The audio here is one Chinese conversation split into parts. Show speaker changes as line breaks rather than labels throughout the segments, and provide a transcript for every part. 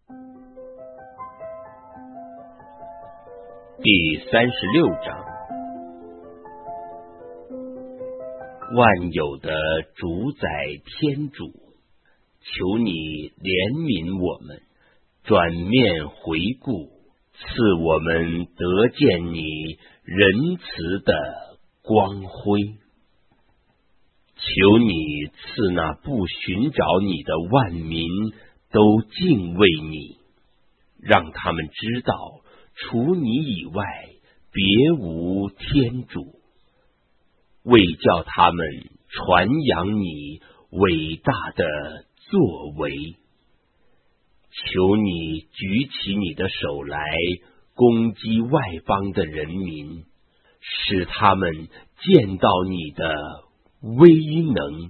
第36章。万有的主宰天主，求你怜悯我们，转面回顾，赐我们得见你仁慈的光辉。求你赐那不寻找你的万民都敬畏你，让他们知道除你以外别无天主，为叫他们传扬你伟大的作为。求你举起你的手来攻击外邦的人民，使他们见到你的威能。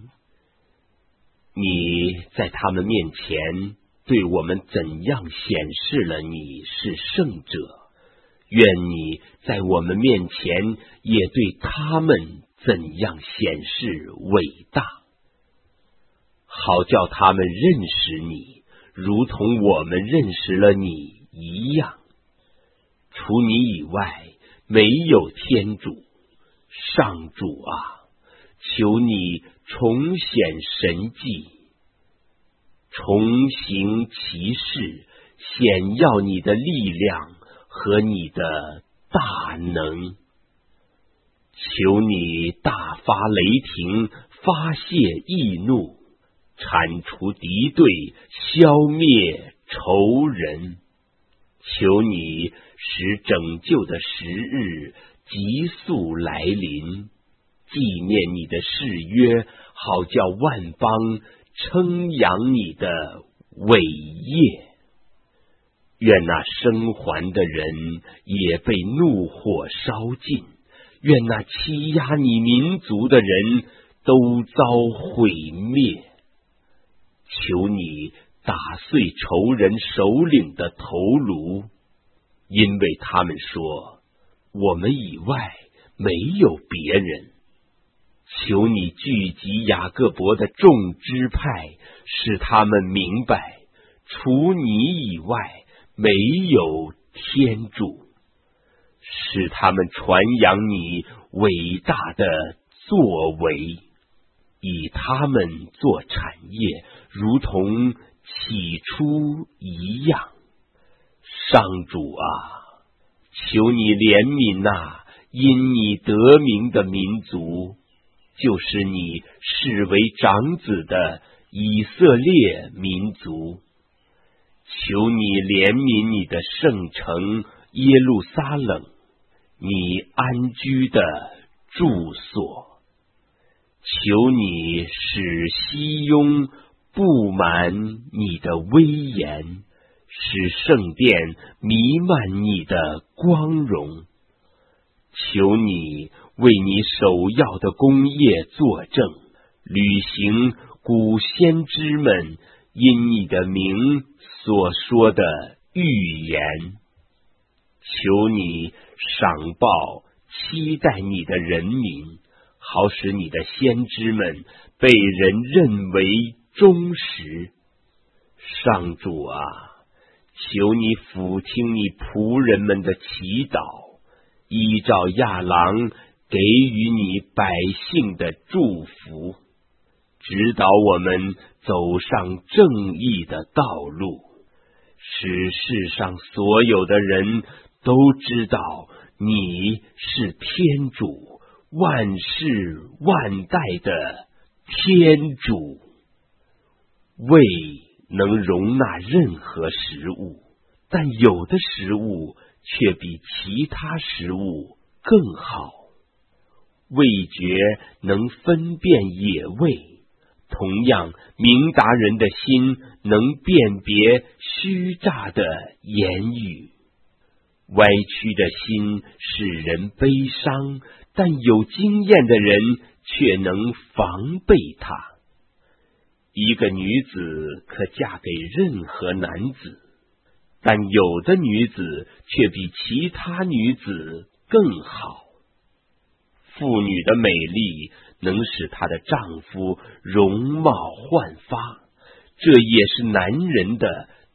你在他们面前对我们怎样显示了你是圣者，愿你在我们面前也对他们怎样显示伟大，好叫他们认识你，如同我们认识了你一样。除你以外没有天主，上主啊，求你重显神迹，重行其事，显耀你的力量和你的大能。求你大发雷霆，发泄易怒，铲除敌对，消灭仇人。求你使拯救的时日急速来临，纪念你的誓约，好叫万邦称扬你的伟业。愿那生还的人也被怒火烧尽，愿那欺压你民族的人都遭毁灭。求你打碎仇人首领的头颅，因为他们说我们以外没有别人。求你聚集雅各伯的众支派，使他们明白除你以外没有天主，使他们传扬你伟大的作为，以他们做产业，如同起初一样。上主啊，求你怜悯那因你得名的民族，就是你视为长子的以色列民族。求你怜悯你的圣城耶路撒冷，你安居的住所。求你使西雍布满你的威严，使圣殿弥漫你的光荣。求你为你首要的功业作证，履行古先知们因你的名所说的预言。求你赏报期待你的人民，好使你的先知们被人认为忠实。上主啊，求你俯听你仆人们的祈祷，依照亚郎给予你百姓的祝福，指导我们走上正义的道路，使世上所有的人都知道你是天主，万世万代的天主。胃能容纳任何食物，但有的食物却比其他食物更好。味觉能分辨野味，同样明达人的心能辨别虚诈的言语。歪曲的心使人悲伤，但有经验的人却能防备它。一个女子可嫁给任何男子，但有的女子却比其他女子更好。妇女的美丽能使她的丈夫容貌焕发，这也是男人的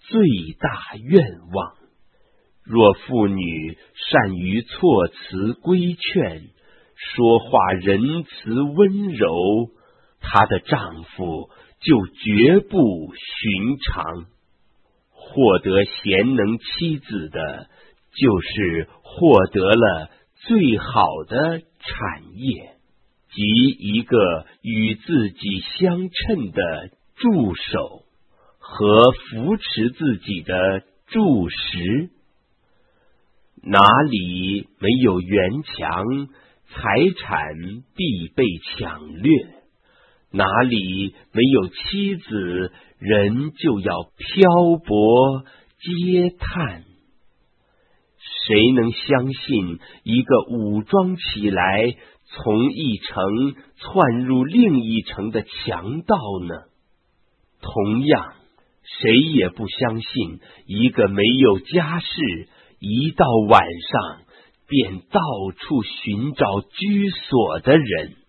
最大愿望。若妇女善于措辞规劝，说话仁慈温柔，她的丈夫就绝不寻常。获得贤能妻子的，就是获得了最好的产业，即一个与自己相称的助手和扶持自己的柱石。哪里没有园墙，财产必被抢掠；哪里没有妻子，人就要漂泊嗟叹。谁能相信一个武装起来，从一城窜入另一城的强盗呢？同样，谁也不相信一个没有家室，一到晚上便到处寻找居所的人。